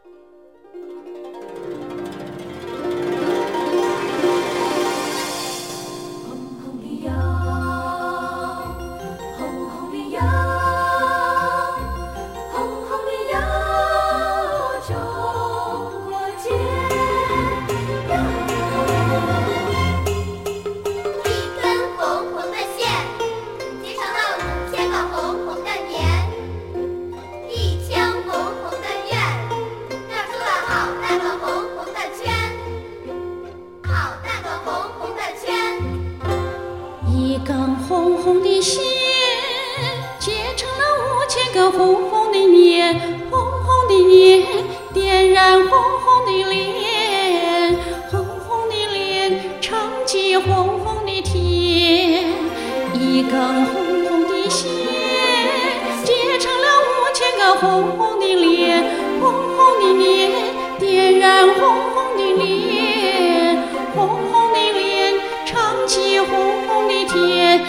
一根红红的线，结成了5000个红红的年，红红的年，点燃红红的脸，红红的脸，撑起红红的天。一根红红的线，结成了5000个红红的脸，红红的脸，点燃红红的脸，红红的脸，撑起红红的天。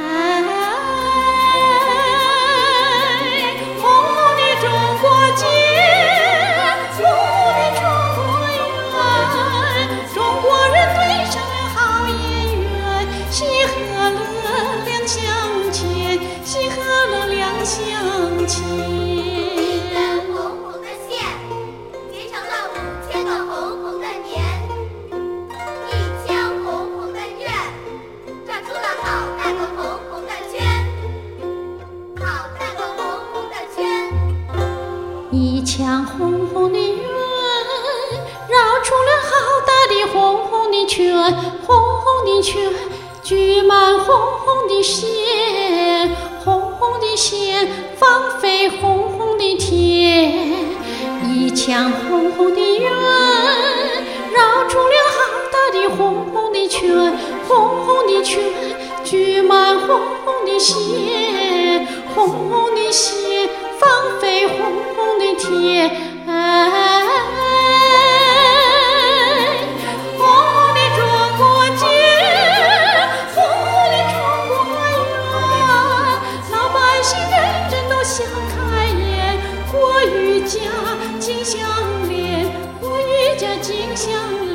红红的中国结，红红的中国圆，中国人对上了好姻缘，喜和乐两相牵，喜和乐两相牵。一腔红红的圆，绕出了好大的红红的圈，红红的圈，聚满红红的线，红红的线，放飞红红的天。一腔红红的圆，绕出了好大的红红的圈，红红的圈，聚满红红的线，红红的线，放飞红红的天。红红的中国结，红红的中国圆，老百姓人人都想开眼，国与家紧相连，国与家紧相连。